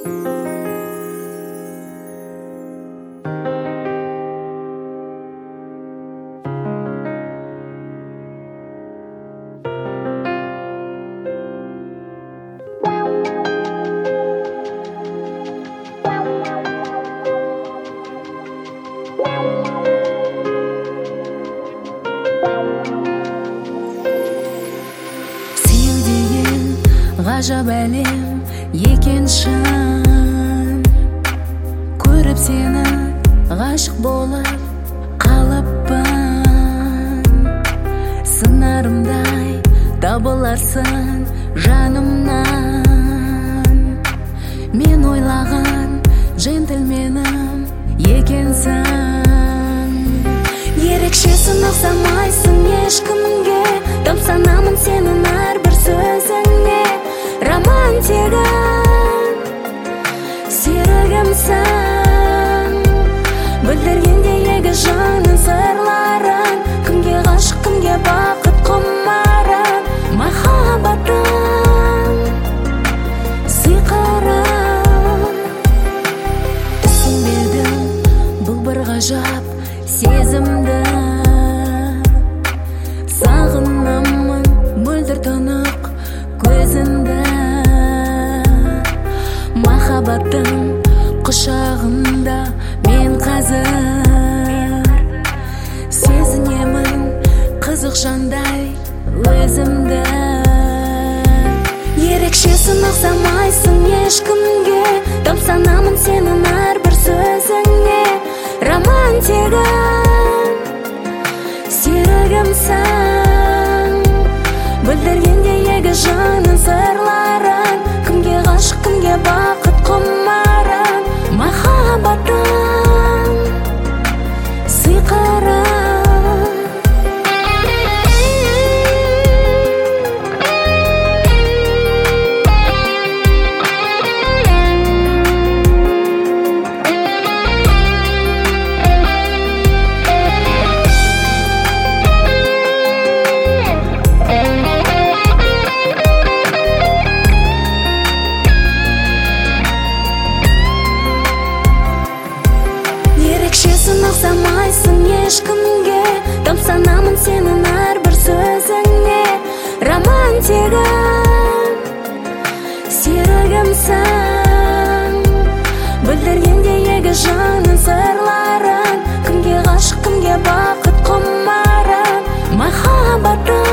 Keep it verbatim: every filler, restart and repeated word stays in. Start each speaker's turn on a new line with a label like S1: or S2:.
S1: Ғажап әлем екен шын, көріп сені ғашық болып қалыппын. Сыңарымдай табыларсың жанымнан, мен ойлаған джентльменім екенсің. Ерекшесің, ұқсамайсың ешкімге, тамсанамын сенің әрбір сөзіңе. Романтигім, серігімсің, білдіргенде егі жанның сырларын. Кімге ғашық, кімге бақыт құмарым, махаббатым, сиқырым. Түсінбедім бұл бір ғажап сезімді, сағынамын мөлдір тұнық көзіңді. Махаббаттың құшағында мен қазір, сезінемін қызық жандай өзімді. Ерекшесің, ұқсамайсың ешкімге, тамсанамын сенің әрбір сөзіңе. Романтигім, серігімсің, білдіргенде егі жанның сырларын. Кімге ғашық, кімге бақыт құмарым, махаббатым, сиқырым. Ұқсамайсың ешкімге, тамсанамын сенің әрбір сөзіңе. Романтигім, серігімсің, білдіргенде егі жанның сырларын. Кімге ғашық, кімге бақыт құмарым, махаббатым,